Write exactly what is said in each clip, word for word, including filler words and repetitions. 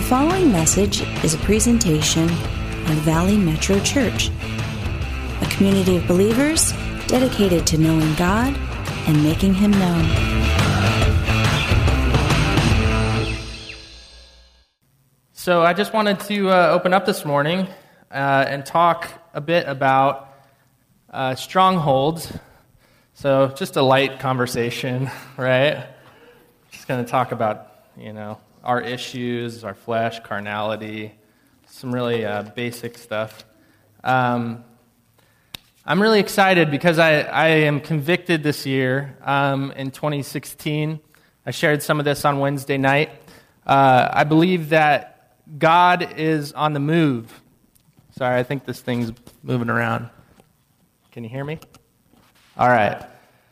following message is a presentation of Valley Metro Church, a community of believers dedicated to knowing God and making Him known. So I just wanted to uh, open up this morning uh, and talk a bit about uh, strongholds. So just a light conversation, right? Just going to talk about, you know, our issues, our flesh, carnality, some really uh, basic stuff. Um, I'm really excited because I, I am convicted this year. Um, in twenty sixteen, I shared some of this on Wednesday night. Uh, I believe that God is on the move. Sorry, I think this thing's moving around. Can you hear me? All right.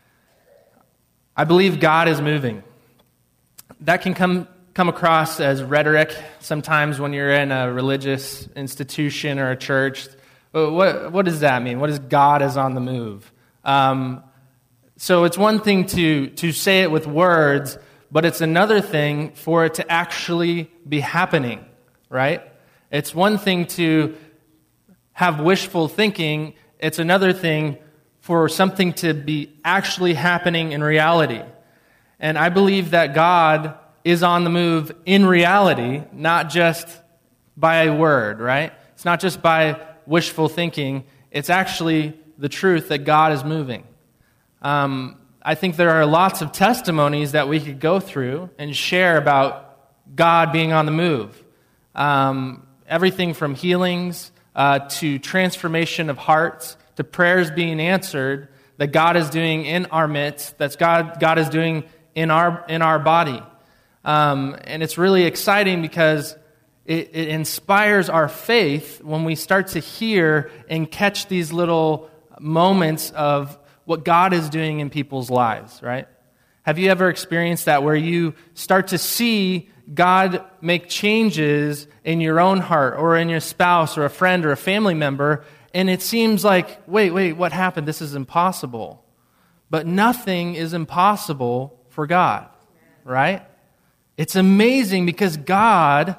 I believe God is moving. That can come come across as rhetoric sometimes when you're in a religious institution or a church. What what does that mean? What is God is on the move? Um, so it's one thing to to say it with words, but it's another thing for it to actually be happening, right? It's one thing to have wishful thinking. It's another thing for something to be actually happening in reality. And I believe that God is on the move in reality, not just by a word, right? It's not just by wishful thinking. It's actually the truth that God is moving. Um, I think there are lots of testimonies that we could go through and share about God being on the move. Um, everything from healings uh, to transformation of hearts to prayers being answered that God is doing in our midst, that God God is doing in our in our body. Um, and it's really exciting because it, it inspires our faith when we start to hear and catch these little moments of what God is doing in people's lives, right? Have you ever experienced that where you start to see God make changes in your own heart or in your spouse or a friend or a family member, and it seems like, wait, wait, what happened? This is impossible. But nothing is impossible for God, right? It's amazing because God,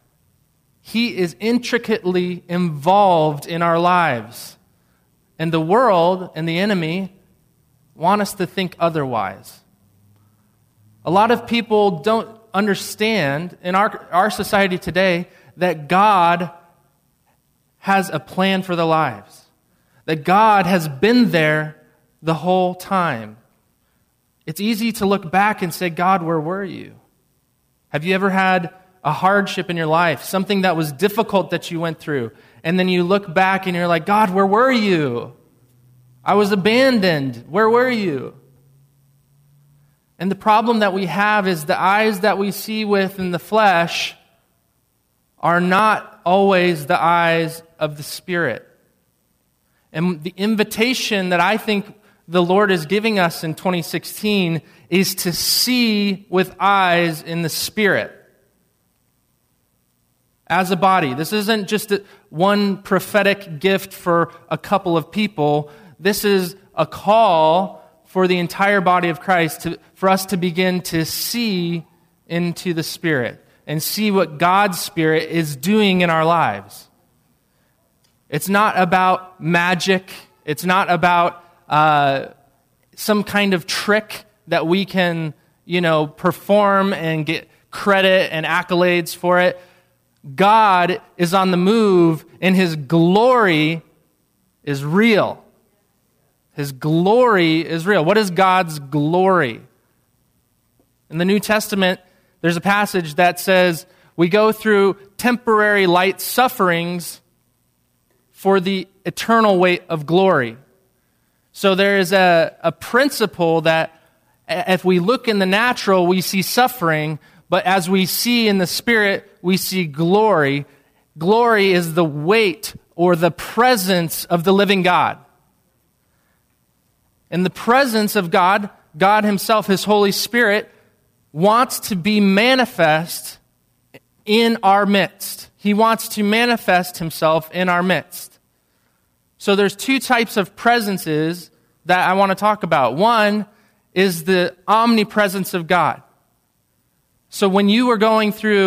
He is intricately involved in our lives. And the world and the enemy want us to think otherwise. A lot of people don't understand in our, our society today that God has a plan for their lives. That God has been there the whole time. It's easy to look back and say, God, where were you? Have you ever had a hardship in your life, something that was difficult that you went through, and then you look back and you're like, God, where were you? I was abandoned. Where were you? And the problem that we have is the eyes that we see with in the flesh are not always the eyes of the Spirit. And the invitation that I think the Lord is giving us in twenty sixteen is to see with eyes in the Spirit. As a body. This isn't just a, one prophetic gift for a couple of people. This is a call for the entire body of Christ, to, for us to begin to see into the Spirit and see what God's Spirit is doing in our lives. It's not about magic. It's not about uh, some kind of trick that we can, you know, perform and get credit and accolades for it. God is on the move, and His glory is real. His glory is real. What is God's glory? In the New Testament, there's a passage that says we go through temporary light sufferings for the eternal weight of glory. So there is a, a principle that if we look in the natural, we see suffering, but as we see in the Spirit, we see glory. Glory is the weight or the presence of the living God. And the presence of God, God Himself, His Holy Spirit, wants to be manifest in our midst. He wants to manifest Himself in our midst. So there's two types of presences that I want to talk about. One is the omnipresence of God. So when you were going through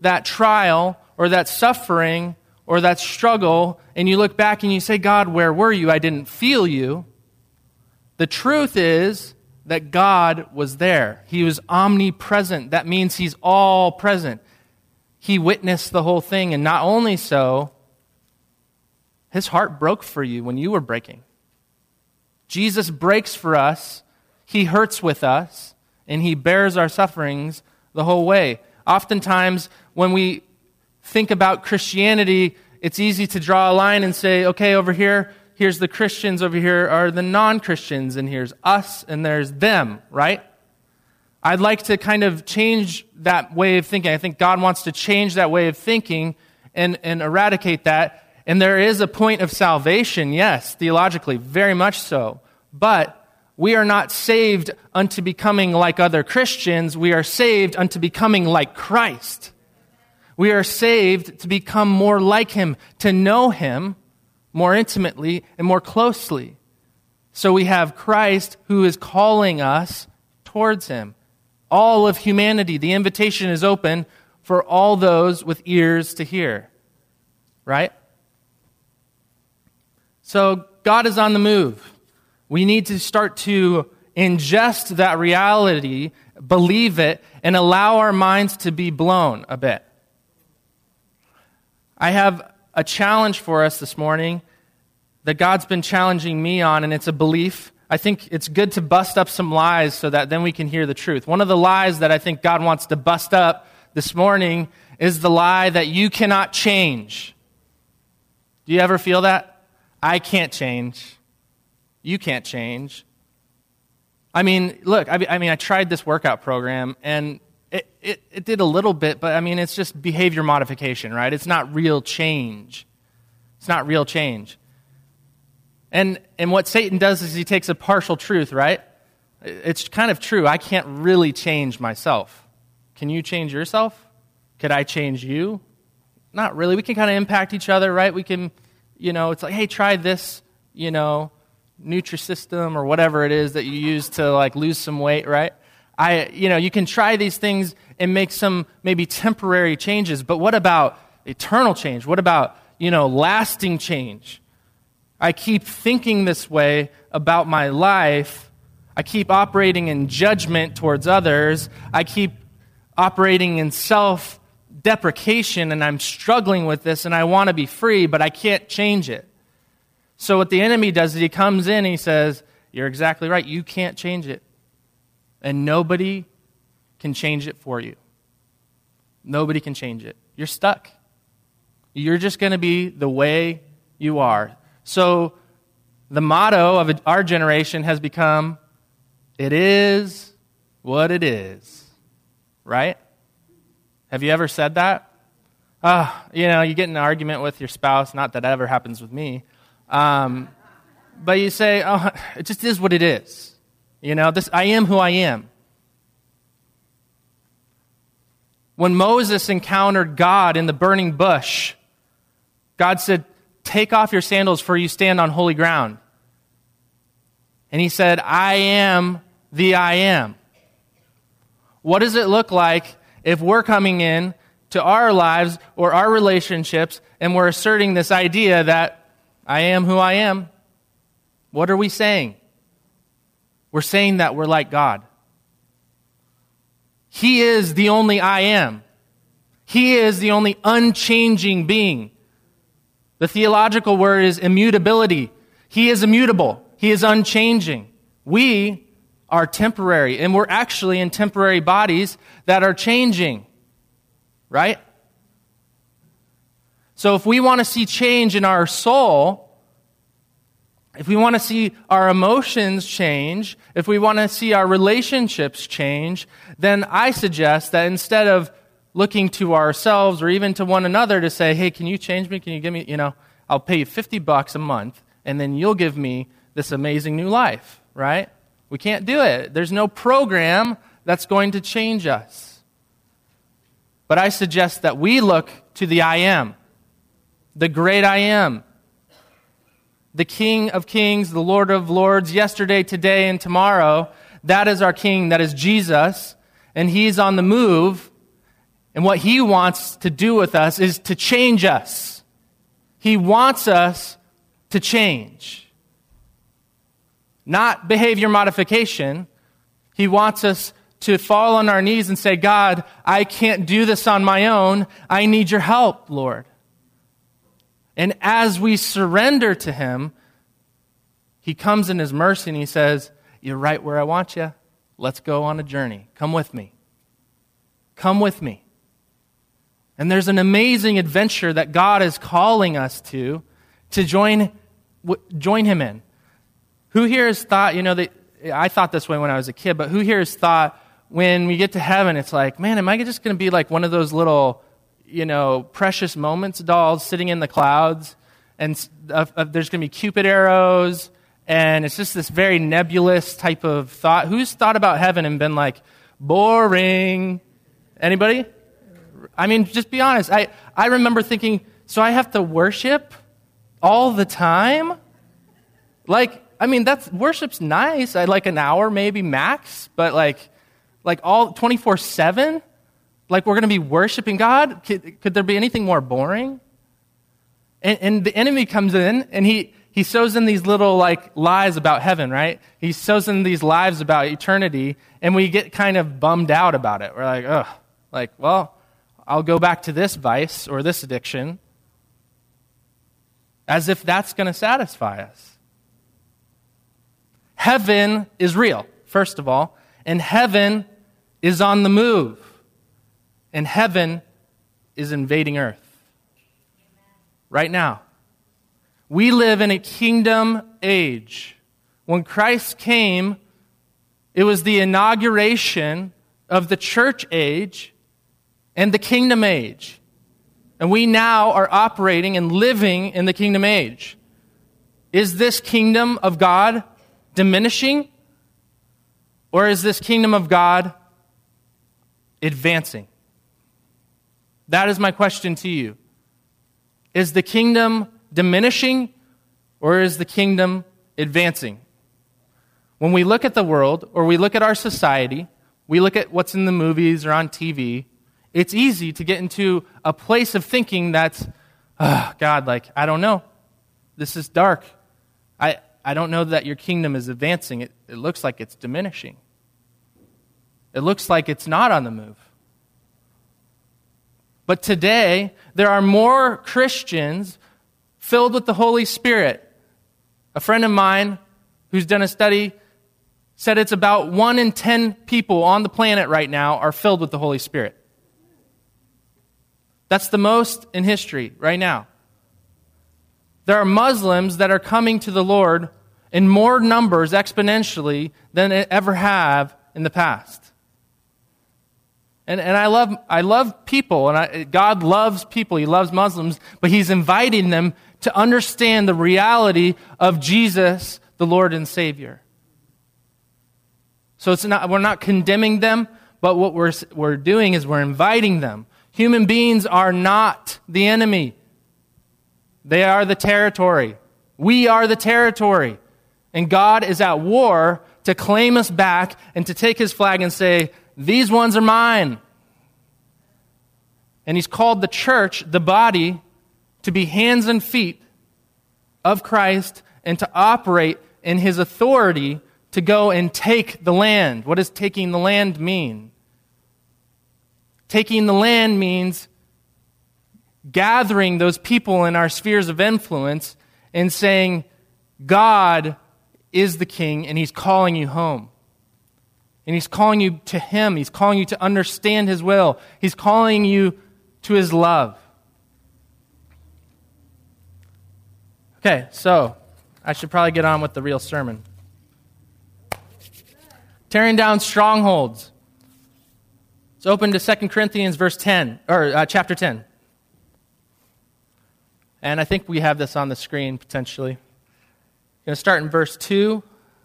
that trial or that suffering or that struggle, and you look back and you say, God, where were you? I didn't feel you. The truth is that God was there. He was omnipresent. That means he's all present. He witnessed the whole thing, and not only so, his heart broke for you when you were breaking. Jesus breaks for us, he hurts with us, and he bears our sufferings the whole way. Oftentimes, when we think about Christianity, it's easy to draw a line and say, okay, over here, here's the Christians, over here are the non-Christians, and here's us, and there's them, right? I'd like to kind of change that way of thinking. I think God wants to change that way of thinking and, and eradicate that. And there is a point of salvation, yes, theologically, very much so. But we are not saved unto becoming like other Christians. We are saved unto becoming like Christ. We are saved to become more like him, to know him more intimately and more closely. So we have Christ who is calling us towards him. All of humanity, the invitation is open for all those with ears to hear. Right? So God is on the move. We need to start to ingest that reality, believe it, and allow our minds to be blown a bit. I have a challenge for us this morning that God's been challenging me on, and it's a belief. I think it's good to bust up some lies so that then we can hear the truth. One of the lies that I think God wants to bust up this morning is the lie that you cannot change. Do you ever feel that? I can't change. You can't change. I mean, look, I, I mean, I tried this workout program, and it, it, it did a little bit, but I mean, it's just behavior modification, right? It's not real change. It's not real change. And and what Satan does is he takes a partial truth, right? It's kind of true. I can't really change myself. Can you change yourself? Could I change you? Not really. We can kind of impact each other, right? We can, you know, it's like, hey, try this, you know, Nutrisystem or whatever it is that you use to like lose some weight, right? I, you know, you can try these things and make some maybe temporary changes, but what about eternal change? What about, you know, lasting change? I keep thinking this way about my life. I keep operating in judgment towards others. I keep operating in self-deprecation, and I'm struggling with this, and I want to be free, but I can't change it. So what the enemy does is he comes in and he says, you're exactly right, you can't change it. And nobody can change it for you. Nobody can change it. You're stuck. You're just going to be the way you are. So the motto of our generation has become, it is what it is. Right? Have you ever said that? Ah, you know, you get in an argument with your spouse, not that ever happens with me. Um, but you say, oh, it just is what it is. You know, this I am who I am. When Moses encountered God in the burning bush, God said, take off your sandals for you stand on holy ground. And he said, I am the I am. What does it look like if we're coming in to our lives or our relationships and we're asserting this idea that I am who I am? What are we saying? We're saying that we're like God. He is the only I am. He is the only unchanging being. The theological word is immutability. He is immutable. He is unchanging. We are temporary, and we're actually in temporary bodies that are changing. Right? So if we want to see change in our soul, if we want to see our emotions change, if we want to see our relationships change, then I suggest that instead of looking to ourselves or even to one another to say, hey, can you change me? Can you give me, you know, I'll pay you fifty bucks a month, and then you'll give me this amazing new life, right? We can't do it. There's no program that's going to change us. But I suggest that we look to the I am. The great I am, the King of kings, the Lord of lords, yesterday, today, and tomorrow. That is our King, that is Jesus, and He's on the move, And what he wants to do with us is to change us. He wants us to change. Not behavior modification. He wants us to fall on our knees and say, God, I can't do this on my own. I need your help, Lord. And as we surrender to him, he comes in his mercy and he says, you're right where I want you. Let's go on a journey. Come with me. Come with me. And there's an amazing adventure that God is calling us to, to join, w- join him in. Who here has thought, you know, that I thought this way when I was a kid, but who here has thought when we get to heaven, it's like, man, am I just going to be like one of those little, you know, precious moments dolls sitting in the clouds, and uh, uh, there's going to be Cupid arrows, and it's just this very nebulous type of thought. Who's thought about heaven and been like, boring? Anybody? I mean, just be honest. I, I remember thinking, so I have to worship all the time? Like, I mean, that's worship's nice. I like an hour maybe max, but like, like all twenty-four seven? Like we're going to be worshiping God? Could, could there be anything more boring? And, and the enemy comes in and he, he sows in these little like lies about heaven, right? He sows in these lies about eternity, and we get kind of bummed out about it. We're like, ugh, like, well, I'll go back to this vice or this addiction, as if that's going to satisfy us. Heaven is real, first of all, and heaven is on the move, and heaven is invading earth right now. We live in a kingdom age. When Christ came, it was the inauguration of the church age and the kingdom age. And we now are operating and living in the kingdom age. Is this kingdom of God diminishing? Or is this kingdom of God advancing? That is my question to you. Is the kingdom diminishing, or is the kingdom advancing? When we look at the world, or we look at our society, we look at what's in the movies or on T V, it's easy to get into a place of thinking that's, oh, God, like, I don't know. This is dark. I, I don't know that your kingdom is advancing. It, it looks like it's diminishing. It looks like it's not on the move. But today, there are more Christians filled with the Holy Spirit. A friend of mine who's done a study said it's about one in ten people on the planet right now are filled with the Holy Spirit. That's the most in history right now. There are Muslims that are coming to the Lord in more numbers exponentially than they ever have in the past. And and I love I love people, and I, God loves people. He loves Muslims, but He's inviting them to understand the reality of Jesus, the Lord and Savior. So it's not we're not condemning them, but what we're we're doing is we're inviting them. Human beings are not the enemy. They are the territory. We are the territory. And God is at war to claim us back and to take His flag and say, these ones are mine. And He's called the church, the body, to be hands and feet of Christ and to operate in His authority to go and take the land. What does taking the land mean? Taking the land means gathering those people in our spheres of influence and saying, God is the king and He's calling you home. And He's calling you to Him. He's calling you to understand His will. He's calling you to His love. Okay, so I should probably get on with the real sermon. Tearing down strongholds. Let's open to Second Corinthians verse ten, or uh, chapter ten. And I think we have this on the screen potentially. I'm going to start in verse two.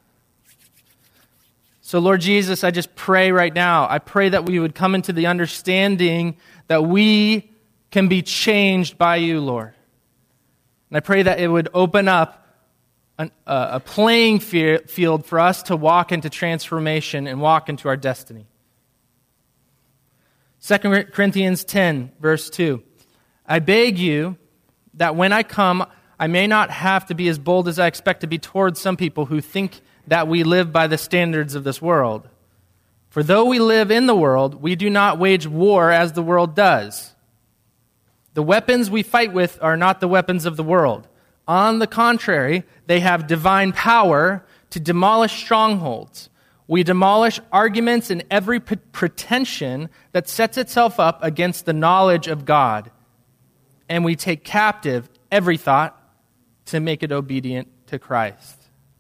So Lord Jesus, I just pray right now, I pray that we would come into the understanding that we can be changed by You, Lord. And I pray that it would open up an, uh, a playing field for us to walk into transformation and walk into our destiny. Second Corinthians ten, verse two. I beg you that when I come, I may not have to be as bold as I expect to be towards some people who think that we live by the standards of this world. For though we live in the world, we do not wage war as the world does. The weapons we fight with are not the weapons of the world. On the contrary, they have divine power to demolish strongholds. We demolish arguments and every p- pretension that sets itself up against the knowledge of God. And we take captive every thought to make it obedient to Christ.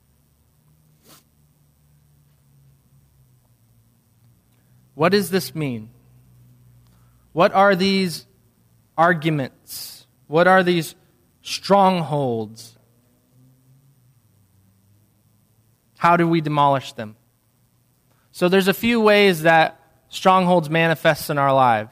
What does this mean? What are these arguments? What are these strongholds? How do we demolish them? So there's a few ways that strongholds manifest in our life.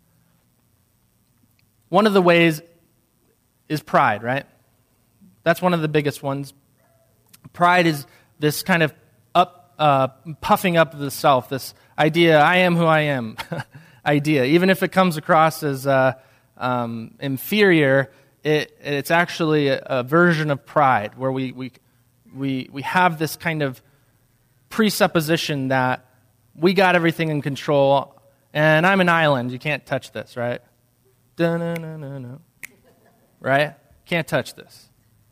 One of the ways is pride, right? That's one of the biggest ones. Pride is this kind of up, uh, puffing up of the self, this idea, I am who I am idea. Even if it comes across as uh, um, inferior, it, it's actually a, a version of pride where we, we, we, we have this kind of presupposition that we got everything in control and I'm an island, you can't touch this, right? Da-na-na-na-na. Right? Can't touch this.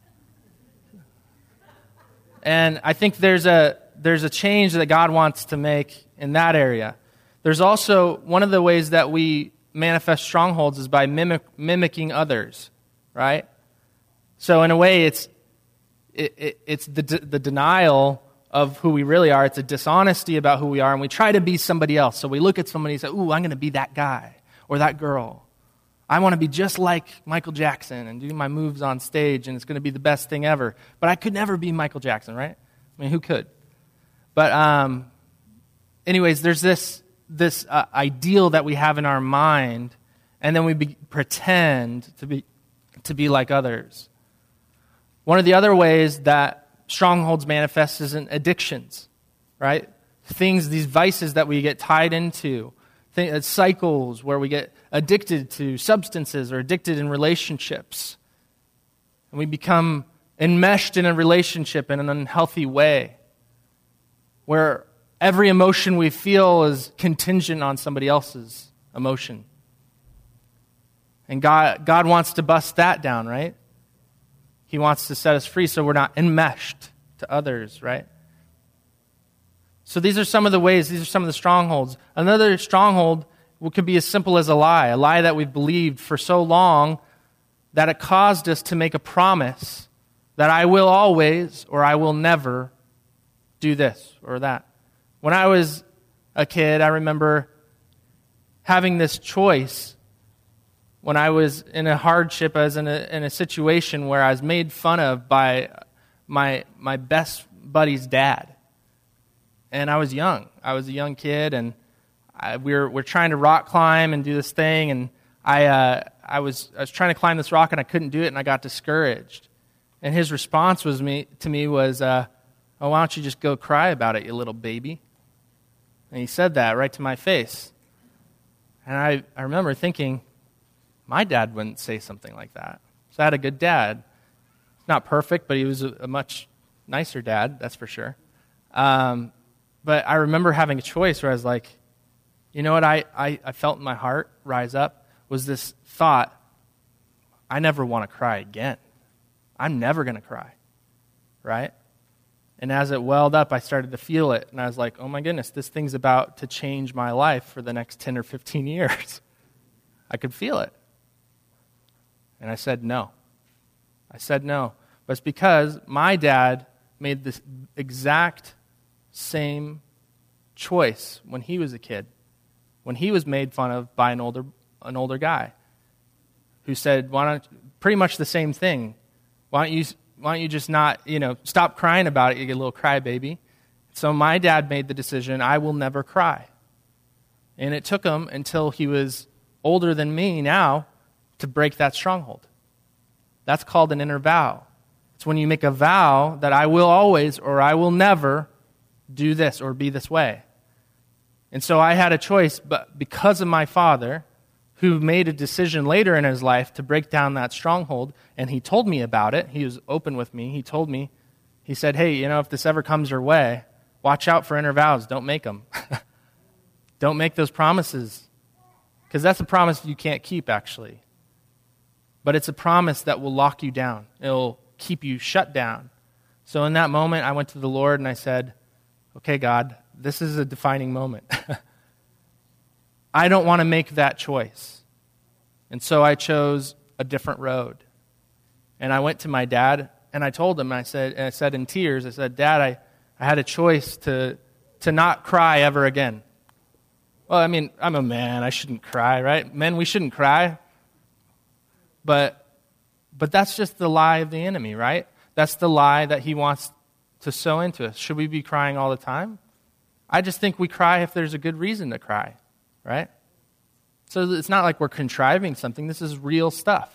And I think there's a there's a change that God wants to make in that area. There's also, one of the ways that we manifest strongholds is by mimic, mimicking others, right? So in a way, it's it, it, it's the the denial of who we really are. It's a dishonesty about who we are, and we try to be somebody else. So we look at somebody and say, ooh, I'm going to be that guy or that girl. I want to be just like Michael Jackson and do my moves on stage, and it's going to be the best thing ever. But I could never be Michael Jackson, right? I mean, who could? But um, anyways, there's this this uh, ideal that we have in our mind, and then we be, pretend to be to be like others. One of the other ways that strongholds manifest is in addictions, right? Things, these vices that we get tied into. Th- cycles where we get addicted to substances or addicted in relationships. And we become enmeshed in a relationship in an unhealthy way where every emotion we feel is contingent on somebody else's emotion. And God, God wants to bust that down, right? He wants to set us free so we're not enmeshed to others, right? So these are some of the ways, these are some of the strongholds. Another stronghold could be as simple as a lie, a lie that we've believed for so long that it caused us to make a promise that I will always or I will never do this or that. When I was a kid, I remember having this choice when I was in a hardship, I was in a, in a situation where I was made fun of by my my best buddy's dad. And I was young. I was a young kid, and I, we were we're trying to rock climb and do this thing. And I uh, I was I was trying to climb this rock, and I couldn't do it, and I got discouraged. And his response was me to me was, uh, "Oh, why don't you just go cry about it, you little baby?" And he said that right to my face. And I I remember thinking, my dad wouldn't say something like that. So I had a good dad. Not perfect, but he was a, a much nicer dad, that's for sure. Um, But I remember having a choice where I was like, you know what I, I, I felt in my heart rise up was this thought, I never want to cry again. I'm never going to cry, right? And as it welled up, I started to feel it. And I was like, oh my goodness, this thing's about to change my life for the next ten or fifteen years. I could feel it. And I said no. I said no. But it's because my dad made this exact same choice when he was a kid, when he was made fun of by an older an older guy who said, "Why don't pretty much the same thing? Why don't you why don't you just not you know stop crying about it, you little crybaby?" So my dad made the decision, I will never cry, and it took him until he was older than me now to break that stronghold. That's called an inner vow. It's when you make a vow that I will always or I will never do this or be this way. And so I had a choice, but because of my father, who made a decision later in his life to break down that stronghold, and he told me about it. He was open with me. He told me, he said, hey, you know, if this ever comes your way, watch out for inner vows. Don't make them. Don't make those promises, because that's a promise you can't keep, actually. But it's a promise that will lock you down. It'll keep you shut down. So in that moment, I went to the Lord and I said, okay, God, this is a defining moment. I don't want to make that choice. And so I chose a different road. And I went to my dad and I told him, and I said, and I said in tears, I said, Dad, I, I had a choice to, to not cry ever again. Well, I mean, I'm a man. I shouldn't cry, right? Men, we shouldn't cry. But, but that's just the lie of the enemy, right? That's the lie that he wants to sow into us. Should we be crying all the time? I just think we cry if there's a good reason to cry, right? So it's not like we're contriving something. This is real stuff.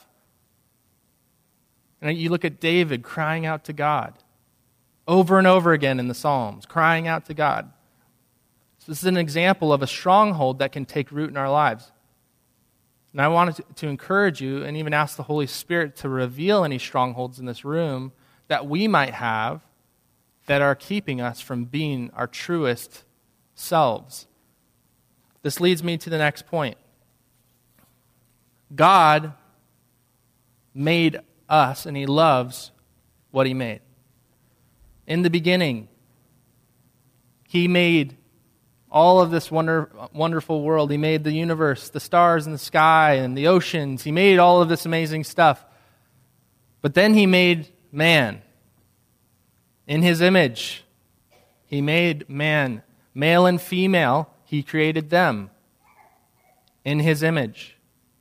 And you look at David crying out to God over and over again in the Psalms, crying out to God. So this is an example of a stronghold that can take root in our lives. And I wanted to, to encourage you and even ask the Holy Spirit to reveal any strongholds in this room that we might have that are keeping us from being our truest selves. This leads me to the next point. God made us, and he loves what he made. In the beginning, he made all of this wonder, wonderful world. He made the universe, the stars in the sky, and the oceans. He made all of this amazing stuff. But then he made man. In his image, he made man. Male and female, he created them in his image.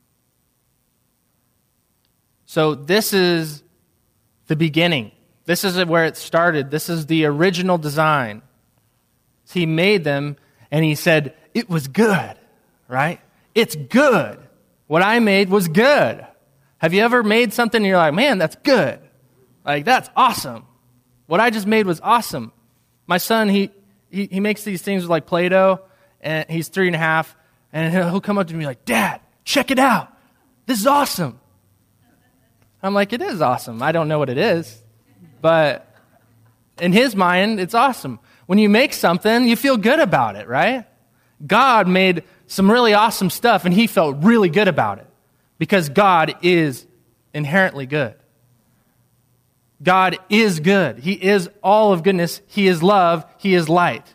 So this is the beginning. This is where it started. This is the original design. He made them, and he said, it was good, right? It's good. What I made was good. Have you ever made something and you're like, man, that's good. Like, that's awesome. What I just made was awesome. My son, he, he, he makes these things with like Play-Doh, and he's three and a half, and he'll come up to me like, Dad, check it out. This is awesome. I'm like, it is awesome. I don't know what it is, but in his mind, it's awesome. When you make something, you feel good about it, right? God made some really awesome stuff, and he felt really good about it because God is inherently good. God is good. He is all of goodness. He is love. He is light.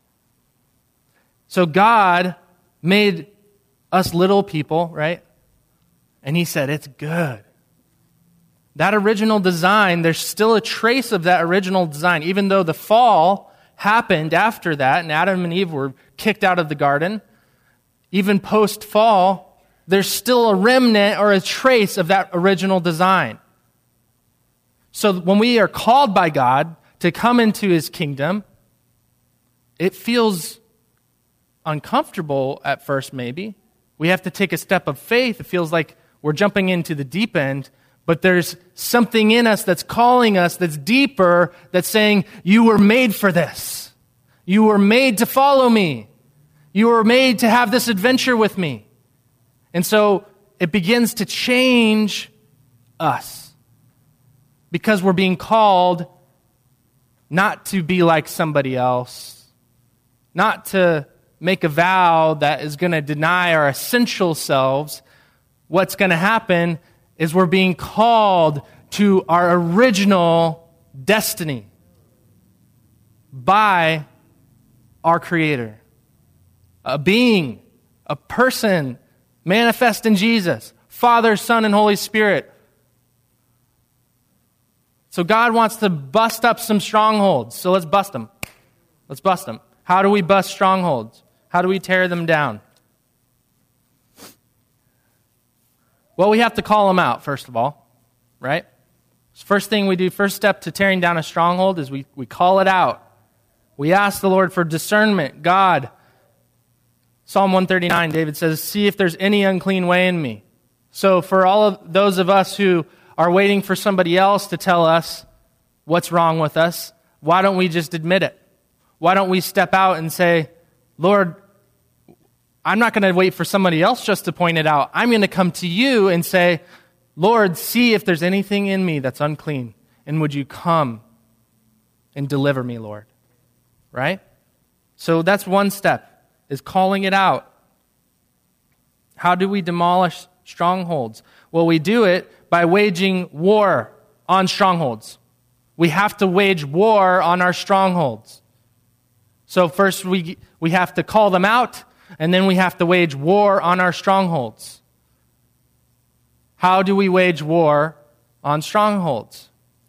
So God made us little people, right? And he said, it's good. That original design, there's still a trace of that original design, even though the fall happened after that, and Adam and Eve were kicked out of the garden. Even post-fall, there's still a remnant or a trace of that original design. So when we are called by God to come into his kingdom, it feels uncomfortable at first, maybe. We have to take a step of faith. It feels like we're jumping into the deep end, but there's something in us that's calling us that's deeper, that's saying, you were made for this. You were made to follow me. You were made to have this adventure with me. And so it begins to change us because we're being called not to be like somebody else, not to make a vow that is going to deny our essential selves. What's going to happen is we're being called to our original destiny by our Creator. A being, a person, manifest in Jesus, Father, Son, and Holy Spirit. So God wants to bust up some strongholds. So let's bust them. Let's bust them. How do we bust strongholds? How do we tear them down? Well, we have to call them out, first of all, right? First thing we do, first step to tearing down a stronghold is we, we call it out. We ask the Lord for discernment. God, Psalm one thirty-nine, David says, see if there's any unclean way in me. So for all of those of us who are waiting for somebody else to tell us what's wrong with us, why don't we just admit it? Why don't we step out and say, Lord, I'm not going to wait for somebody else just to point it out. I'm going to come to you and say, Lord, see if there's anything in me that's unclean, and would you come and deliver me, Lord? Right? So that's one step, is calling it out. How do we demolish strongholds? Well, we do it by waging war on strongholds. We have to wage war on our strongholds. So first we we have to call them out, and then we have to wage war on our strongholds. How do we wage war on strongholds?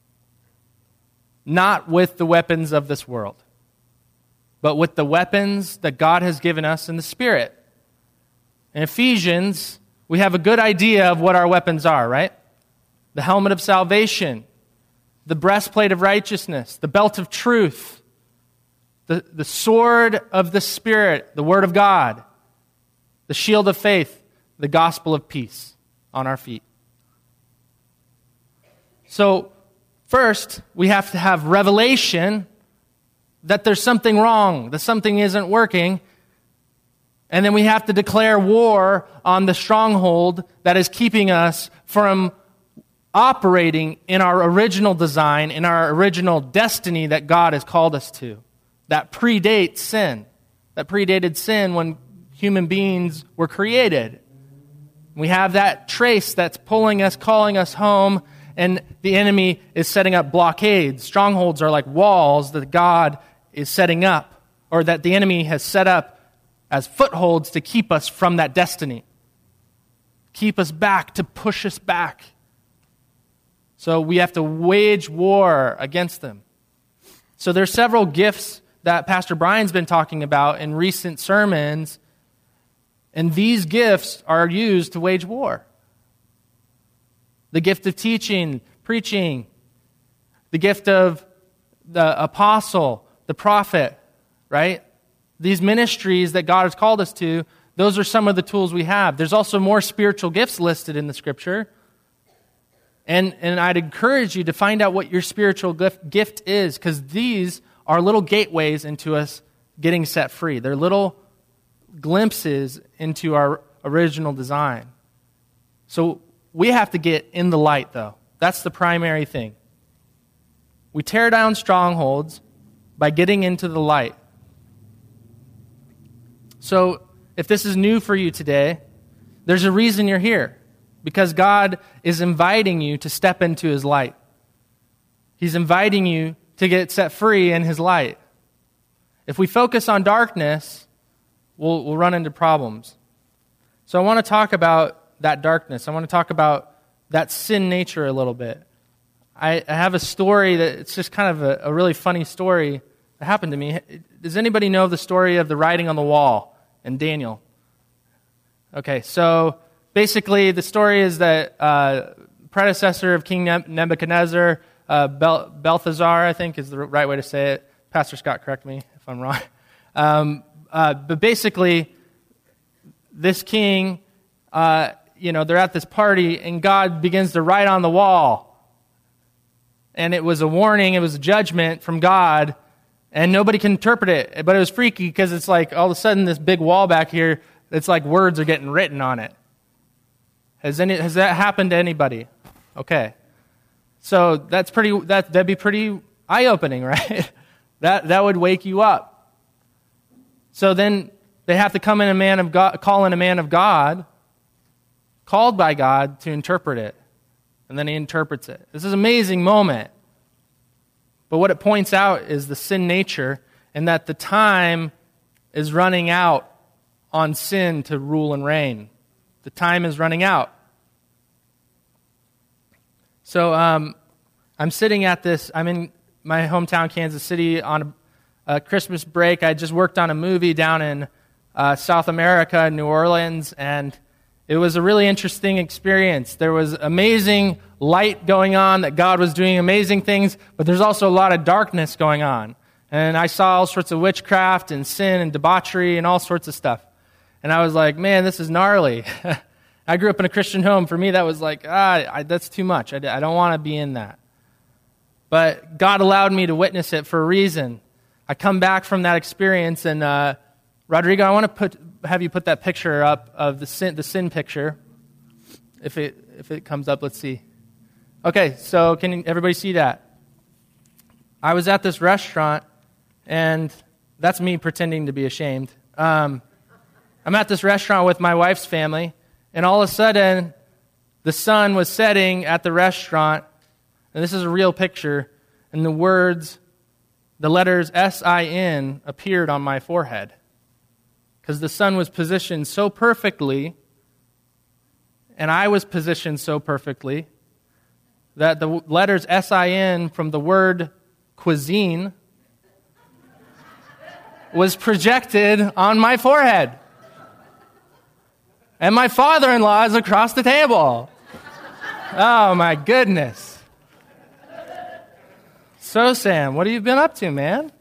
Not with the weapons of this world, but with the weapons that God has given us in the Spirit. In Ephesians, we have a good idea of what our weapons are, right? The helmet of salvation, the breastplate of righteousness, the belt of truth, the, the sword of the Spirit, the Word of God, the shield of faith, the gospel of peace on our feet. So, first, we have to have revelation that there's something wrong, that something isn't working, and then we have to declare war on the stronghold that is keeping us from operating in our original design, in our original destiny that God has called us to. That predates sin. That predated sin when human beings were created. We have that trace that's pulling us, calling us home, and the enemy is setting up blockades. Strongholds are like walls that God is setting up, or that the enemy has set up as footholds to keep us from that destiny. Keep us back, to push us back. So we have to wage war against them. So there's several gifts that Pastor Brian's been talking about in recent sermons, and these gifts are used to wage war. The gift of teaching, preaching, the gift of the apostle, the prophet, right? These ministries that God has called us to, those are some of the tools we have. There's also more spiritual gifts listed in the Scripture. And, and I'd encourage you to find out what your spiritual gift, gift is, because these are little gateways into us getting set free. They're little glimpses into our original design. So we have to get in the light, though. That's the primary thing. We tear down strongholds by getting into the light. So if this is new for you today, there's a reason you're here. Because God is inviting you to step into His light. He's inviting you to get set free in His light. If we focus on darkness, we'll, we'll run into problems. So I want to talk about that darkness. I want to talk about that sin nature a little bit. I, I have a story that it's just kind of a, a really funny story that happened to me. Does anybody know the story of the writing on the wall in Daniel? Okay, so basically, the story is that uh, predecessor of King Nebuchadnezzar, uh, Bel- Balthazar, I think is the right way to say it. Pastor Scott, correct me if I'm wrong. Um, uh, but basically, this king, uh, you know, they're at this party, and God begins to write on the wall. And it was a warning, it was a judgment from God, and nobody can interpret it. But it was freaky because it's like all of a sudden this big wall back here, it's like words are getting written on it. Has any has that happened to anybody? Okay, so that's pretty. That that'd be pretty eye-opening, right? that that would wake you up. So then they have to come in a man of God, call in a man of God, called by God to interpret it, and then he interprets it. This is an amazing moment. But what it points out is the sin nature, and that the time is running out on sin to rule and reign. The time is running out. So um, I'm sitting at this, I'm in my hometown, Kansas City, on a, a Christmas break. I just worked on a movie down in uh, South America, New Orleans, and it was a really interesting experience. There was amazing light going on, that God was doing amazing things, but there's also a lot of darkness going on. And I saw all sorts of witchcraft and sin and debauchery and all sorts of stuff. And I was like, man, this is gnarly. I grew up in a Christian home. For me, that was like, ah, I, that's too much. I, I don't want to be in that. But God allowed me to witness it for a reason. I come back from that experience, and uh, Rodrigo, I want to put have you put that picture up of the sin, the sin picture. If it if it comes up, let's see. Okay, so can everybody see that? I was at this restaurant, and that's me pretending to be ashamed. Um, I'm at this restaurant with my wife's family, and all of a sudden, the sun was setting at the restaurant, and this is a real picture, and the words, the letters S I N appeared on my forehead because the sun was positioned so perfectly, and I was positioned so perfectly, that the letters S I N from the word cuisine was projected on my forehead. And my father-in-law is across the table. Oh, my goodness. So, Sam, what have you been up to, man?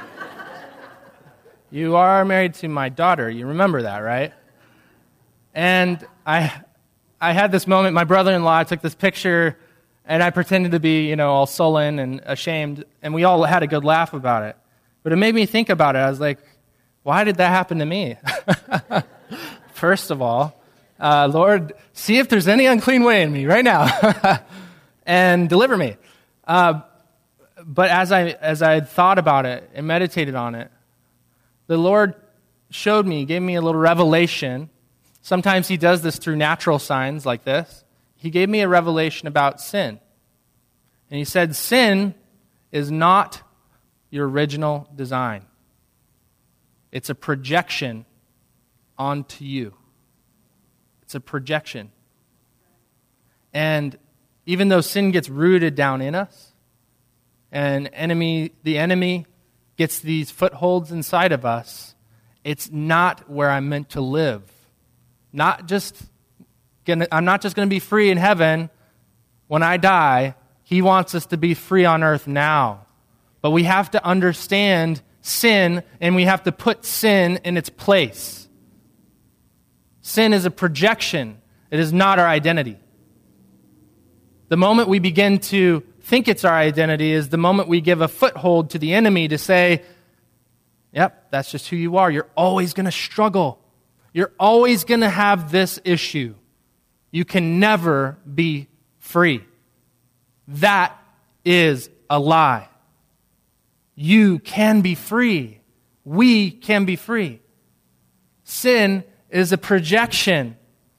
You are married to my daughter. You remember that, right? And I I had this moment. My brother-in-law took this picture, and I pretended to be, you know, all sullen and ashamed, and we all had a good laugh about it. But it made me think about it. I was like, why did that happen to me? First of all, uh, Lord, see if there's any unclean way in me right now, and deliver me. Uh, but as I as I thought about it and meditated on it, the Lord showed me, gave me a little revelation. Sometimes He does this through natural signs like this. He gave me a revelation about sin. And He said, sin is not your original design. It's a projection onto you. It's a projection. And even though sin gets rooted down in us, and enemy, the enemy gets these footholds inside of us, it's not where I'm meant to live. Not just gonna, I'm not just going to be free in heaven when I die. He wants us to be free on earth now. But we have to understand sin, and we have to put sin in its place. Sin is a projection. It is not our identity. The moment we begin to think it's our identity is the moment we give a foothold to the enemy to say, yep, that's just who you are. You're always going to struggle. You're always going to have this issue. You can never be free. That is a lie. You can be free. We can be free. Sin is a projection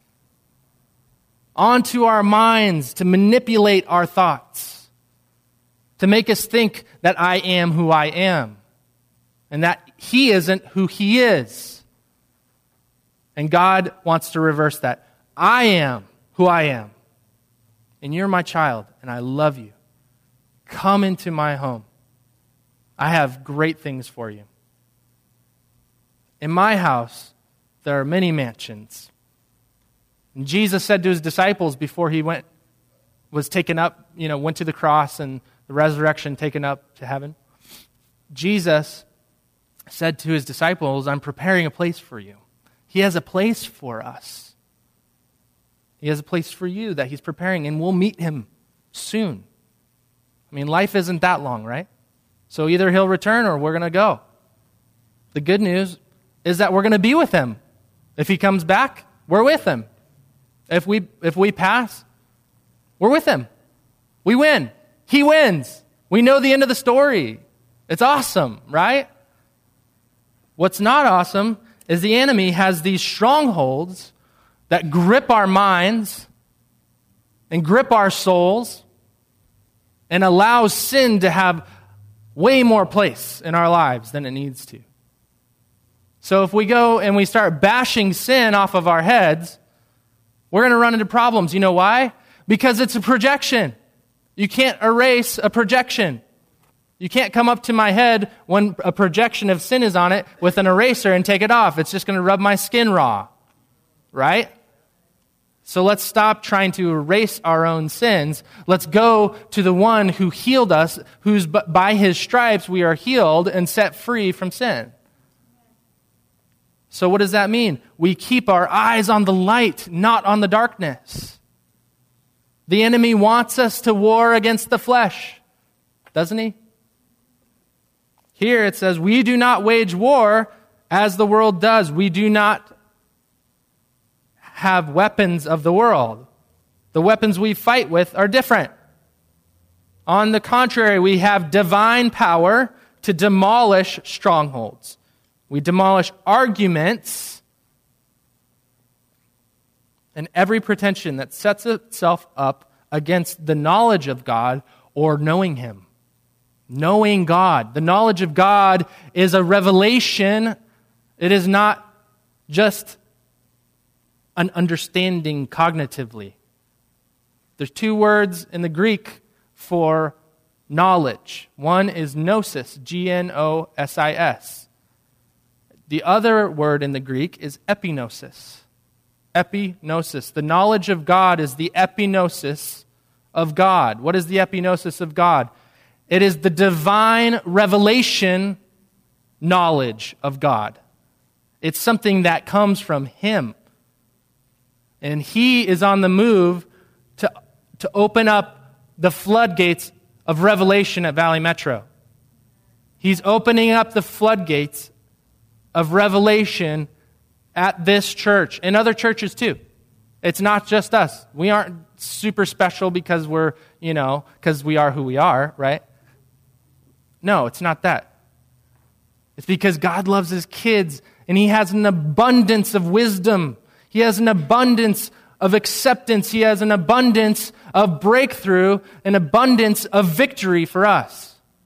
onto our minds to manipulate our thoughts, to make us think that I am who I am, and that He isn't who He is. And God wants to reverse that. I am who I am, and you're my child, and I love you. Come into my home. I have great things for you. In my house, there are many mansions. And Jesus said to His disciples before He went, was taken up, you know, went to the cross and the resurrection, taken up to heaven. Jesus said to His disciples, I'm preparing a place for you. He has a place for us. He has a place for you that He's preparing, and we'll meet Him soon. I mean, life isn't that long, right? So either He'll return or we're going to go. The good news is that we're going to be with Him. If He comes back, we're with Him. If we if we pass, we're with Him. We win. He wins. We know the end of the story. It's awesome, right? What's not awesome is the enemy has these strongholds that grip our minds and grip our souls and allows sin to have way more place in our lives than it needs to. So if we go and we start bashing sin off of our heads, we're going to run into problems. You know why? Because it's a projection. You can't erase a projection. You can't come up to my head when a projection of sin is on it with an eraser and take it off. It's just going to rub my skin raw. Right? So let's stop trying to erase our own sins. Let's go to the one who healed us, whose by His stripes we are healed and set free from sin. So what does that mean? We keep our eyes on the light, not on the darkness. The enemy wants us to war against the flesh, doesn't he? Here it says, we do not wage war as the world does. We do not have weapons of the world. The weapons we fight with are different. On the contrary, we have divine power to demolish strongholds. We demolish arguments and every pretension that sets itself up against the knowledge of God or knowing Him. Knowing God. The knowledge of God is a revelation. It is not just an understanding cognitively. There's two words in the Greek for knowledge. One is gnosis, G N O S I S. The other word in the Greek is epignosis. Epignosis. The knowledge of God is the epignosis of God. What is the epignosis of God? It is the divine revelation knowledge of God. It's something that comes from Him. And He is on the move to, to open up the floodgates of revelation at Valley Metro. He's opening up the floodgates of revelation at this church and other churches too. It's not just us. We aren't super special because we're, you know, because we are who we are, right? No, it's not that. It's because God loves His kids and He has an abundance of wisdom. He has an abundance of acceptance. He has an abundance of breakthrough, an abundance of victory for us.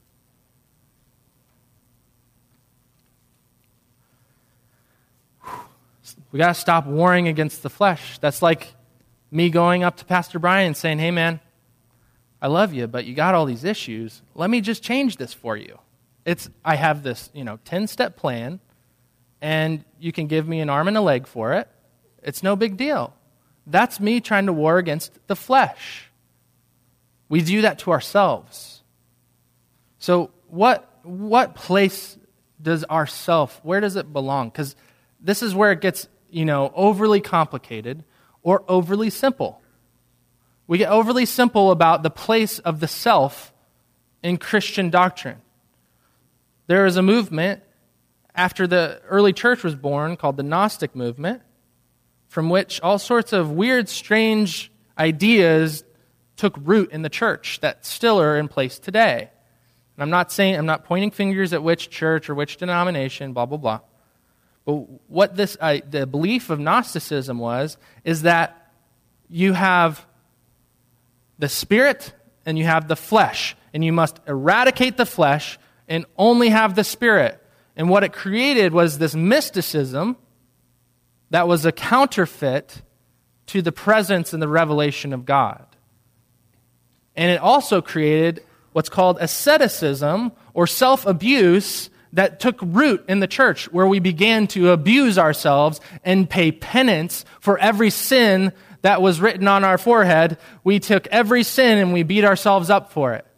We got to stop warring against the flesh. That's like me going up to Pastor Brian and saying, hey man, I love you, but you got all these issues. Let me just change this for you. It's I have this, you know, ten-step plan, and you can give me an arm and a leg for it. It's no big deal. That's me trying to war against the flesh. We do that to ourselves. So what what place does our self, where does it belong? Because this is where it gets, you know, overly complicated or overly simple. We get overly simple about the place of the self in Christian doctrine. There is a movement after the early church was born called the Gnostic movement, from which all sorts of weird, strange ideas took root in the church that still are in place today. And I'm not saying, I'm not pointing fingers at which church or which denomination, blah, blah, blah. But what this, uh, the belief of Gnosticism was, is that you have the spirit and you have the flesh, and you must eradicate the flesh and only have the spirit. And what it created was this mysticism that was a counterfeit to the presence and the revelation of God. And it also created what's called asceticism or self-abuse that took root in the church, where we began to abuse ourselves and pay penance for every sin that was written on our forehead. We took every sin and we beat ourselves up for it.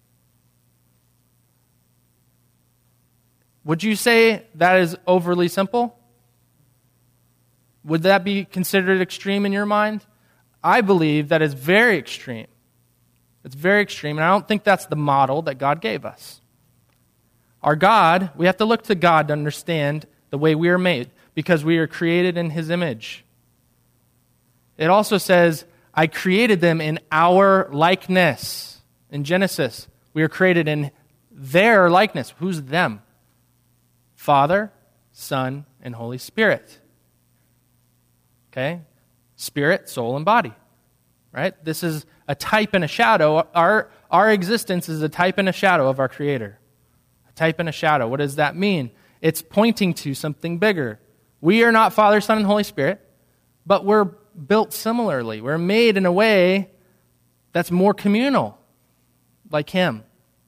Would you say that is overly simple? Would that be considered extreme in your mind? I believe that is very extreme. It's very extreme, and I don't think that's the model that God gave us. Our God, we have to look to God to understand the way we are made, because we are created in His image. It also says, I created them in our likeness. In Genesis, we are created in their likeness. Who's them? Father, Son, and Holy Spirit. Okay? Spirit, soul, and body. Right? This is a type and a shadow. Our, our existence is a type and a shadow of our Creator. A type and a shadow. What does that mean? It's pointing to something bigger. We are not Father, Son, and Holy Spirit, but we're built similarly. We're made in a way that's more communal, like Him.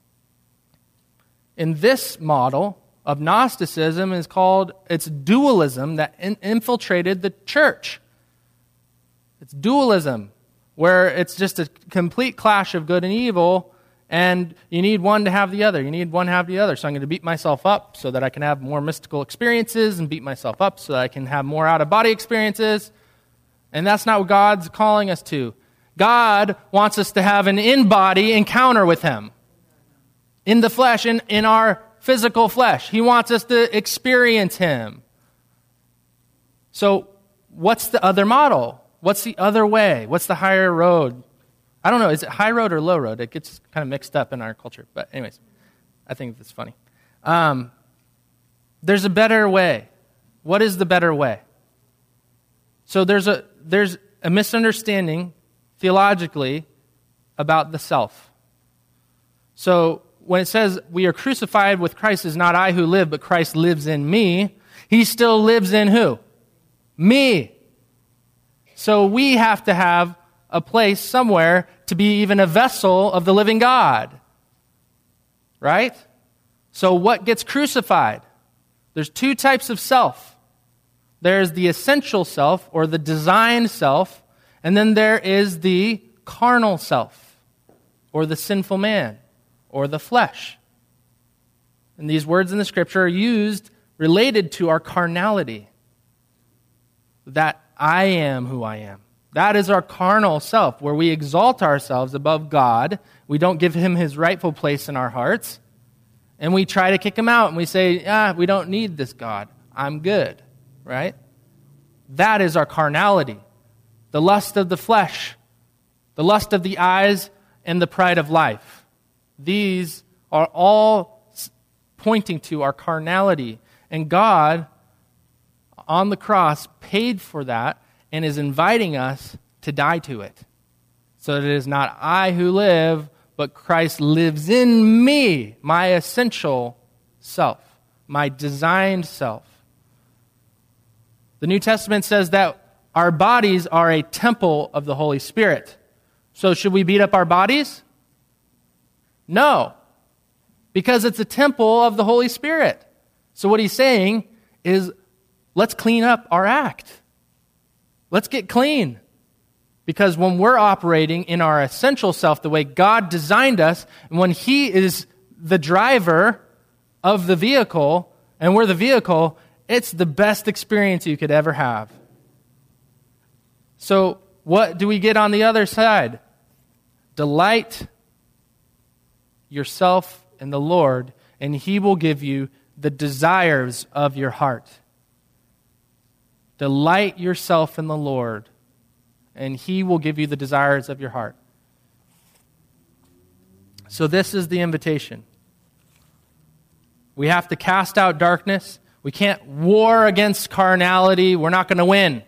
In this model of Gnosticism is called, it's dualism that in, infiltrated the church. It's dualism, where it's just a complete clash of good and evil, and you need one to have the other. You need one to have the other. So I'm going to beat myself up so that I can have more mystical experiences, and beat myself up so that I can have more out-of-body experiences. And that's not what God's calling us to. God wants us to have an in-body encounter with Him. In the flesh, in, in our physical flesh. He wants us to experience Him. So what's the other model? What's the other way? What's the higher road? I don't know. Is it high road or low road? It gets kind of mixed up in our culture. But anyways, I think that's funny. Um, there's a better way. What is the better way? So there's a there's a misunderstanding theologically about the self. So when it says we are crucified with Christ, is not I who live, but Christ lives in me, he still lives in who? Me. So we have to have a place somewhere to be even a vessel of the living God. Right? So what gets crucified? There's two types of self. There's the essential self, or the designed self, and then there is the carnal self, or the sinful man, or the flesh. And these words in the Scripture are used related to our carnality. That I am who I am. That is our carnal self, where we exalt ourselves above God. We don't give him his rightful place in our hearts. And we try to kick him out, and we say, ah, we don't need this God. I'm good. Right? That is our carnality. The lust of the flesh, the lust of the eyes, and the pride of life. These are all pointing to our carnality. And God, on the cross, paid for that and is inviting us to die to it. So that it is not I who live, but Christ lives in me, my essential self, my designed self. The New Testament says that our bodies are a temple of the Holy Spirit. So should we beat up our bodies? No, because it's a temple of the Holy Spirit. So what he's saying is, let's clean up our act. Let's get clean. Because when we're operating in our essential self the way God designed us, and when he is the driver of the vehicle, and we're the vehicle, it's the best experience you could ever have. So what do we get on the other side? Delight yourself in the Lord, and he will give you the desires of your heart. Delight yourself in the Lord, and he will give you the desires of your heart. So this is the invitation. We have to cast out darkness. We can't war against carnality. We're not going to win.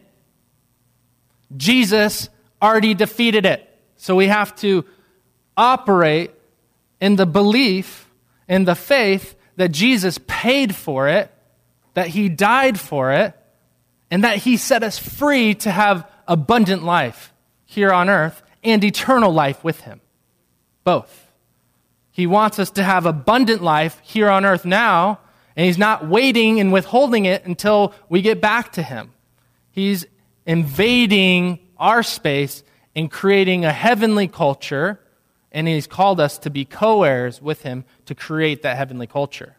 Jesus already defeated it. So we have to operate in the belief, in the faith that Jesus paid for it, that he died for it, and that he set us free to have abundant life here on earth and eternal life with him. Both. He wants us to have abundant life here on earth now, and he's not waiting and withholding it until we get back to him. He's invading our space and creating a heavenly culture, and he's called us to be co-heirs with him to create that heavenly culture.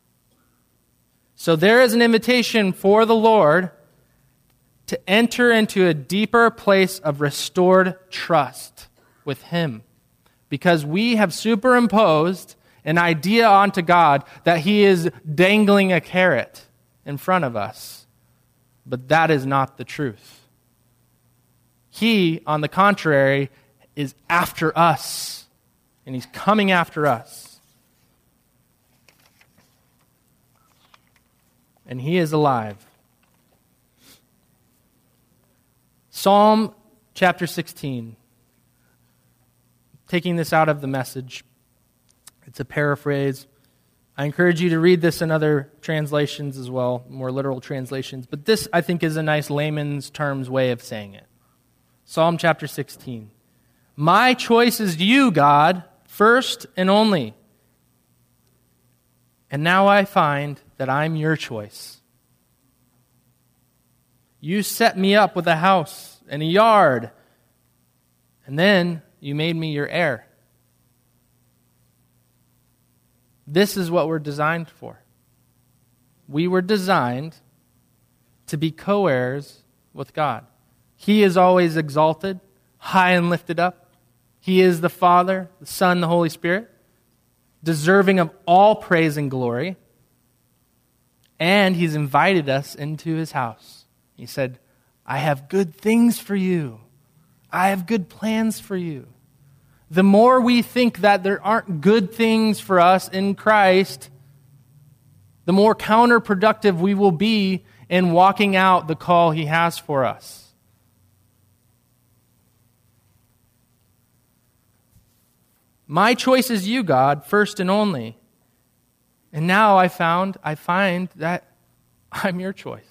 So there is an invitation for the Lord to enter into a deeper place of restored trust with him, because we have superimposed an idea onto God that he is dangling a carrot in front of us. But that is not the truth. He, on the contrary, is after us, and he's coming after us. And he is alive. Psalm chapter sixteen. Taking this out of the Message. It's a paraphrase. I encourage you to read this in other translations as well, more literal translations. But this, I think, is a nice layman's terms way of saying it. Psalm chapter sixteen. My choice is you, God, first and only. And now I find that I'm your choice. You set me up with a house and a yard, and then you made me your heir. This is what we're designed for. We were designed to be co-heirs with God. He is always exalted, high and lifted up. He is the Father, the Son, the Holy Spirit, deserving of all praise and glory. And he's invited us into his house. He said, I have good things for you. I have good plans for you. The more we think that there aren't good things for us in Christ, the more counterproductive we will be in walking out the call He has for us. My choice is you, God, first and only. And now I found, I find that I'm your choice.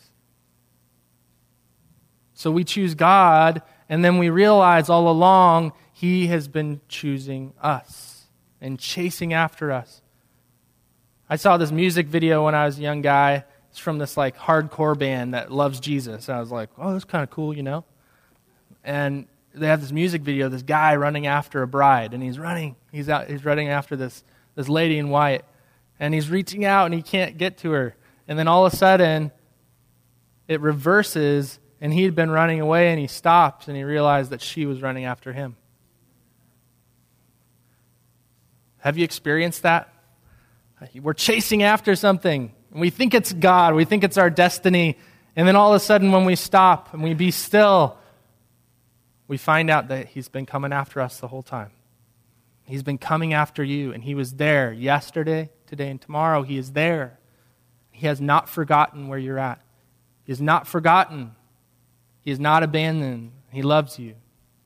So we choose God, and then we realize all along He has been choosing us and chasing after us. I saw this music video when I was a young guy. It's from this like hardcore band that loves Jesus. And I was like, oh, that's kind of cool, you know? And they have this music video, this guy running after a bride, and he's running. He's out. He's running after this, this lady in white. And he's reaching out, and he can't get to her. And then all of a sudden, it reverses, and he had been running away, and he stops, and he realized that she was running after him. Have you experienced that? We're chasing after something, and we think it's God. We think it's our destiny. And then all of a sudden, when we stop and we be still, we find out that He's been coming after us the whole time. He's been coming after you, and He was there yesterday, today, and tomorrow. He is there. He has not forgotten where you're at. He has not forgotten. He has not abandoned. He loves you.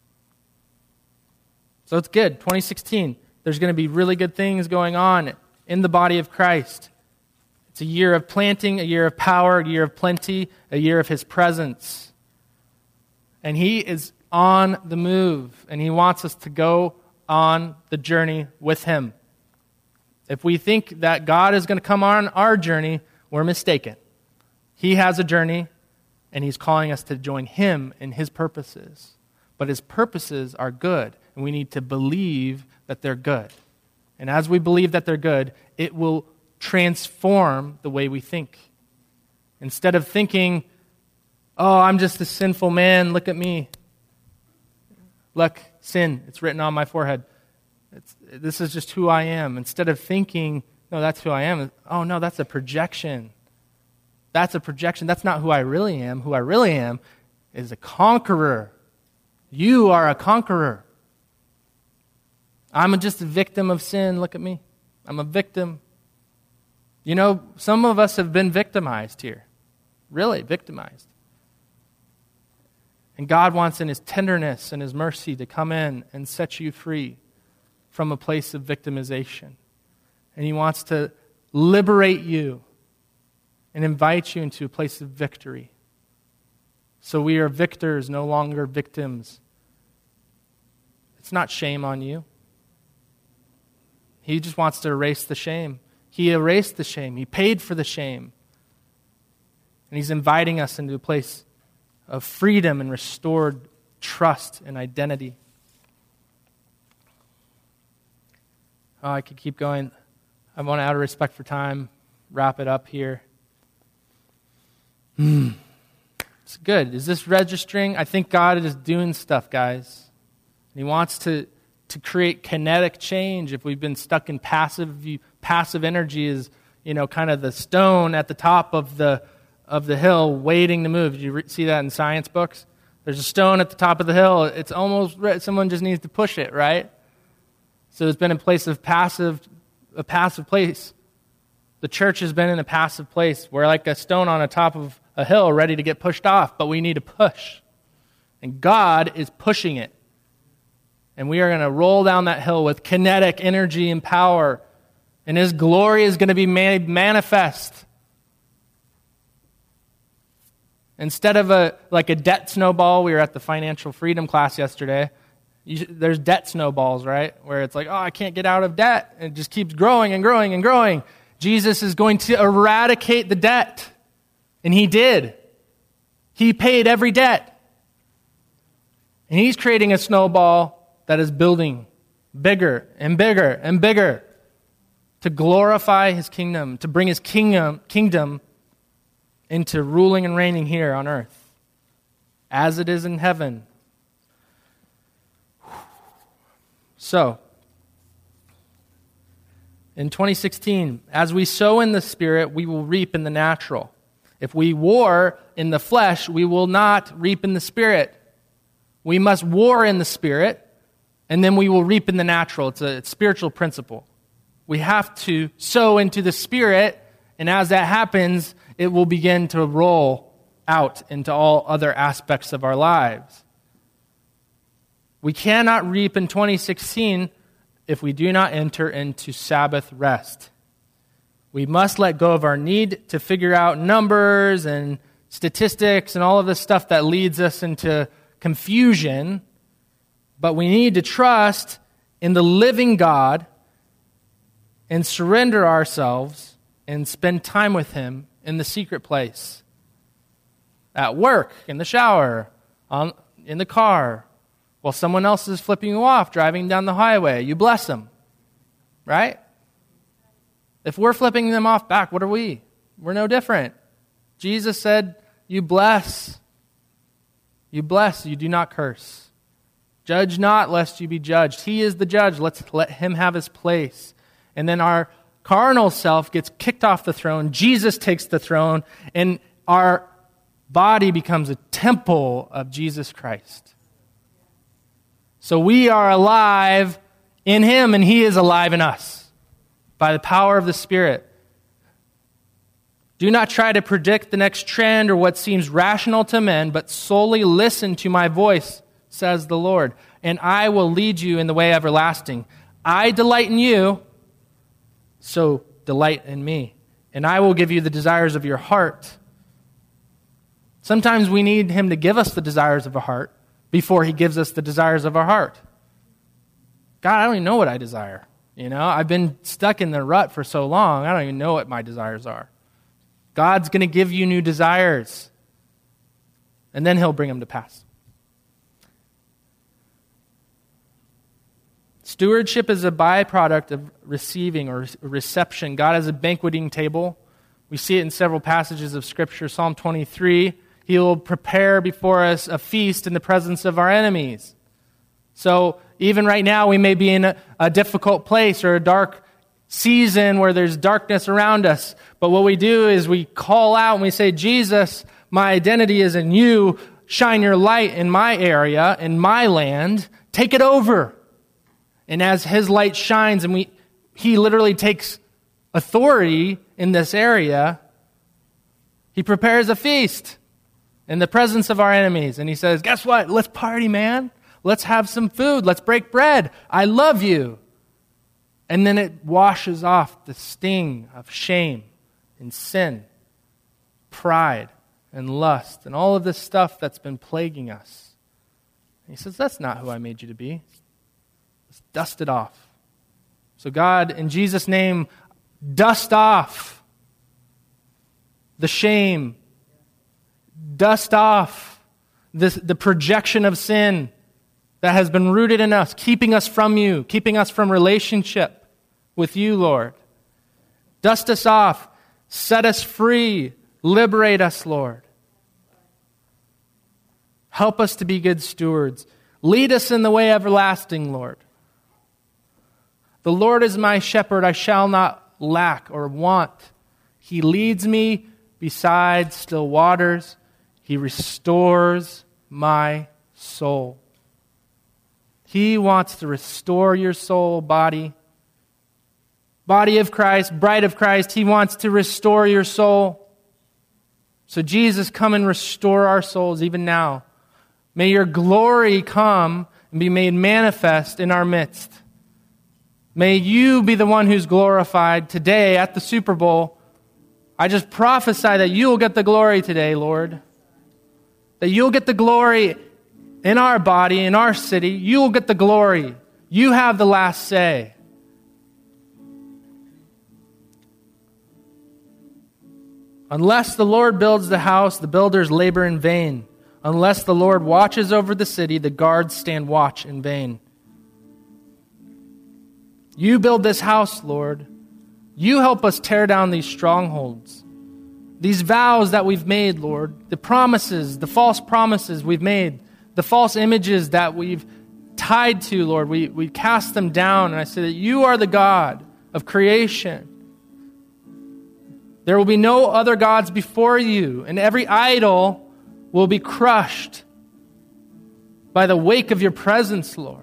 So it's good. twenty sixteen, there's going to be really good things going on in the body of Christ. It's a year of planting, a year of power, a year of plenty, a year of His presence. And He is on the move, and He wants us to go on the journey with Him. If we think that God is going to come on our journey, we're mistaken. He has a journey, and He's calling us to join Him in His purposes. But His purposes are good, and we need to believe that they're good. And as we believe that they're good, it will transform the way we think. Instead of thinking, oh, I'm just a sinful man, look at me. Look, sin, it's written on my forehead. It's, this is just who I am. Instead of thinking, no, that's who I am. Oh, no, that's a projection. That's a projection. That's not who I really am. Who I really am is a conqueror. You are a conqueror. I'm just a victim of sin. Look at me. I'm a victim. You know, some of us have been victimized here. Really, victimized. And God wants in His tenderness and His mercy to come in and set you free from a place of victimization. And He wants to liberate you and invite you into a place of victory. So we are victors, no longer victims. It's not shame on you. He just wants to erase the shame. He erased the shame. He paid for the shame. And He's inviting us into a place of freedom and restored trust and identity. Oh, I could keep going. I want to, out of respect for time, wrap it up here. Hmm. It's good. Is this registering? I think God is doing stuff, guys. And He wants to, to create kinetic change. If we've been stuck in passive, passive energy is, you know, kind of the stone at the top of the of the hill waiting to move. Did you re- see that in science books? There's a stone at the top of the hill. It's almost, someone just needs to push it, right? So it's been a place of passive, a passive place. The church has been in a passive place. We're like a stone on the top of a hill ready to get pushed off, but we need to push. And God is pushing it. And we are going to roll down that hill with kinetic energy and power. And His glory is going to be made manifest. Instead of a like a debt snowball, we were at the financial freedom class yesterday. You, there's debt snowballs, right? Where it's like, oh, I can't get out of debt. And it just keeps growing and growing and growing. Jesus is going to eradicate the debt. And He did. He paid every debt. And He's creating a snowball that is building bigger and bigger and bigger to glorify His kingdom, to bring His kingdom kingdom into ruling and reigning here on earth, as it is in heaven. So, in twenty sixteen, as we sow in the Spirit, we will reap in the natural. If we war in the flesh, we will not reap in the Spirit. We must war in the Spirit, and then we will reap in the natural. It's a spiritual principle. We have to sow into the Spirit, and as that happens, it will begin to roll out into all other aspects of our lives. We cannot reap in twenty sixteen if we do not enter into Sabbath rest. We must let go of our need to figure out numbers and statistics and all of this stuff that leads us into confusion, but we need to trust in the living God and surrender ourselves and spend time with Him in the secret place. At work, in the shower, on, in the car, while someone else is flipping you off, driving down the highway. You bless them, right? If we're flipping them off back, what are we? We're no different. Jesus said, you bless. You bless, you do not curse. Judge not, lest you be judged. He is the judge. Let's let Him have His place. And then our carnal self gets kicked off the throne. Jesus takes the throne, and our body becomes a temple of Jesus Christ. So we are alive in Him, and He is alive in us by the power of the Spirit. Do not try to predict the next trend or what seems rational to men, but solely listen to my voice, says the Lord, and I will lead you in the way everlasting. I delight in you, so delight in me, and I will give you the desires of your heart. Sometimes we need Him to give us the desires of our heart before He gives us the desires of our heart. God, I don't even know what I desire. You know, I've been stuck in the rut for so long, I don't even know what my desires are. God's going to give you new desires, and then He'll bring them to pass. Stewardship is a byproduct of receiving or reception. God has a banqueting table. We see it in several passages of Scripture. Psalm twenty-three, He will prepare before us a feast in the presence of our enemies. So even right now, we may be in a, a difficult place or a dark season where there's darkness around us. But what we do is we call out and we say, Jesus, my identity is in you. Shine your light in my area, in my land. Take it over. And as His light shines and we, He literally takes authority in this area, He prepares a feast in the presence of our enemies. And He says, guess what? Let's party, man. Let's have some food. Let's break bread. I love you. And then it washes off the sting of shame and sin, pride and lust, and all of this stuff that's been plaguing us. And He says, that's not who I made you to be. Let's dust it off. So God, in Jesus' name, dust off the shame. Dust off this, the projection of sin that has been rooted in us, keeping us from you, keeping us from relationship with you, Lord. Dust us off. Set us free. Liberate us, Lord. Help us to be good stewards. Lead us in the way everlasting, Lord. The Lord is my shepherd. I shall not lack or want. He leads me beside still waters. He restores my soul. He wants to restore your soul, body. Body of Christ, bride of Christ, He wants to restore your soul. So Jesus, come and restore our souls even now. May your glory come and be made manifest in our midst. May you be the one who's glorified today at the Super Bowl. I just prophesy that you'll get the glory today, Lord. That you'll get the glory in our body, in our city. You'll get the glory. You have the last say. Unless the Lord builds the house, the builders labor in vain. Unless the Lord watches over the city, the guards stand watch in vain. You build this house, Lord. You help us tear down these strongholds. These vows that we've made, Lord. The promises, the false promises we've made. The false images that we've tied to, Lord. We, we cast them down. And I say that you are the God of creation. There will be no other gods before you, and every idol will be crushed by the wake of your presence, Lord.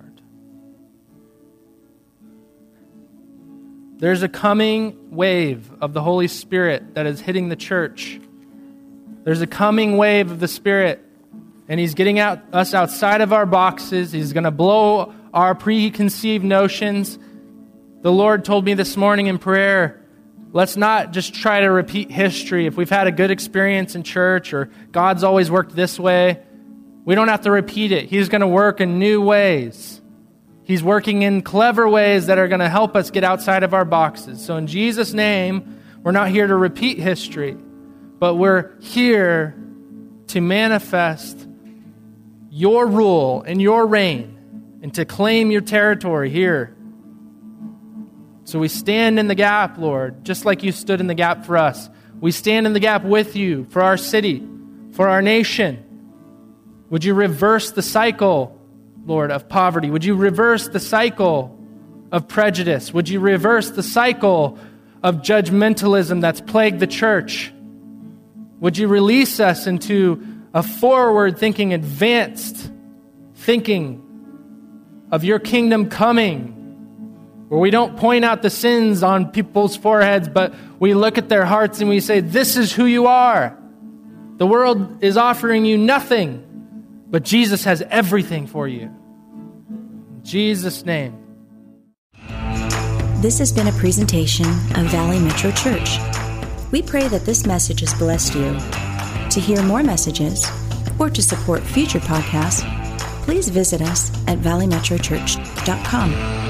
There's a coming wave of the Holy Spirit that is hitting the church. There's a coming wave of the Spirit, and He's getting out, us outside of our boxes. He's going to blow our preconceived notions. The Lord told me this morning in prayer, let's not just try to repeat history. If we've had a good experience in church or God's always worked this way, we don't have to repeat it. He's going to work in new ways. He's working in clever ways that are going to help us get outside of our boxes. So in Jesus' name, we're not here to repeat history, but we're here to manifest your rule and your reign and to claim your territory here. So we stand in the gap, Lord, just like you stood in the gap for us. We stand in the gap with you for our city, for our nation. Would you reverse the cycle, Lord, of poverty? Would you reverse the cycle of prejudice? Would you reverse the cycle of judgmentalism that's plagued the church? Would you release us into a forward-thinking, advanced thinking of your kingdom coming, where we don't point out the sins on people's foreheads, but we look at their hearts and we say, this is who you are. The world is offering you nothing, but Jesus has everything for you. In Jesus' name. This has been a presentation of Valley Metro Church. We pray that this message has blessed you. To hear more messages or to support future podcasts, please visit us at valley metro church dot com.